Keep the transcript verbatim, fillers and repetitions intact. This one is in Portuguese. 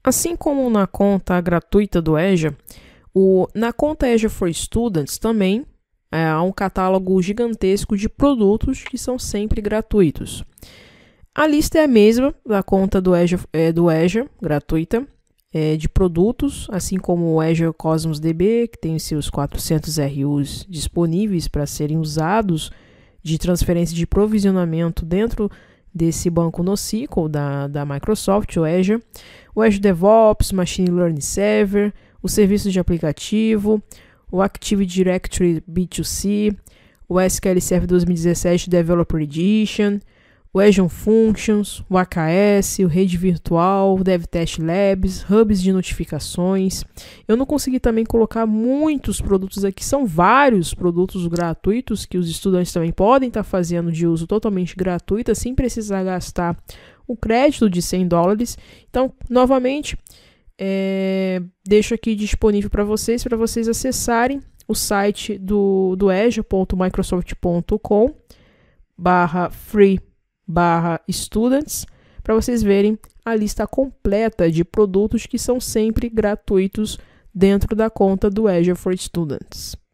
Assim como na conta gratuita do Azure, o, na conta Azure for Students também é, há um catálogo gigantesco de produtos que são sempre gratuitos. A lista é a mesma da conta do Azure, é, do Azure gratuita, é, de produtos, assim como o Azure Cosmos D B, que tem seus quatrocentos R Us disponíveis para serem usados de transferência de provisionamento dentro desse banco NoSQL da, da Microsoft, o Azure, o Azure DevOps, Machine Learning Server, o serviço de aplicativo, o Active Directory B dois C, o S Q L Server dois mil e dezessete Developer Edition, o Azure Functions, o A K S, o Rede Virtual, o DevTest Labs, hubs de notificações. Eu não consegui também colocar muitos produtos aqui, são vários produtos gratuitos que os estudantes também podem estar fazendo de uso totalmente gratuito, sem precisar gastar o crédito de cem dólares. Então, novamente, é, deixo aqui disponível para vocês, para vocês acessarem o site do, do azure ponto microsoft ponto com barra free barra students, para vocês verem a lista completa de produtos que são sempre gratuitos dentro da conta do Azure for Students.